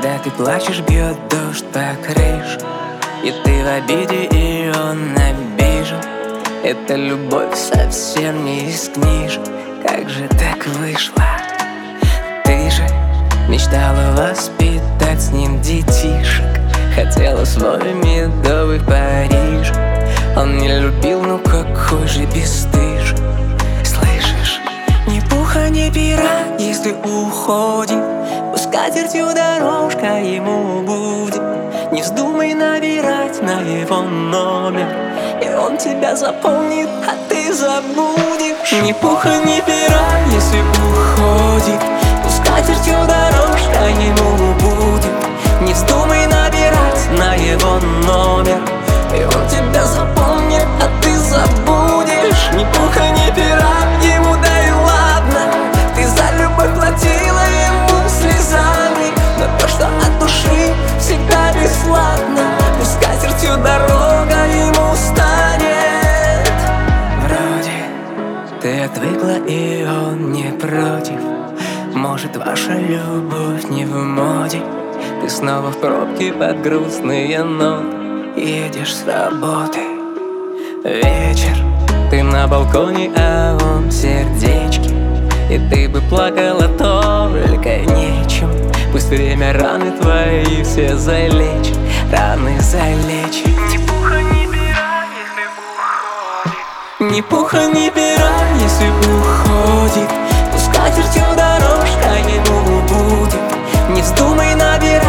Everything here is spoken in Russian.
Когда ты плачешь, бьет дождь по крыше, и ты в обиде, и он обижен. Эта любовь совсем не из книжек. Как же так вышло? Ты же мечтала воспитать с ним детишек, хотела свой медовый Париж. Он не любил, ну какой же бесстыжий. Слышишь? Ни пуха, ни пера, если уходит, пусть скатертью дорожка ему будет. Не вздумай набирать на его номер, и он тебя запомнит, а ты забудешь. Ни пуха, ни пера, если уходит, пусть скатертью дорожка ему будет. Не вздумай набирать на его номер, и он тебя запомнит, а ты забудешь. Ни пуха, ни пера, ему да и ладно. Ты за любовь платила ему слезами, но то, что от души, всегда бесплатно. Пусть скатертью дорога ему станет. Вроде ты отвыкла, и он не против. Может, ваша любовь не в моде. Ты снова в пробке под грустные ноты, едешь с работы. Вечер, ты на балконе, а он в сердечке, и ты бы плакала, только нечем. Пусть время раны твои все залечит, раны залечит. Ни пуха, ни пера, если уходит. Ни пуха, ни пера, если уходит, пусть скатертью дорожка ему будет. Не вздумай набирать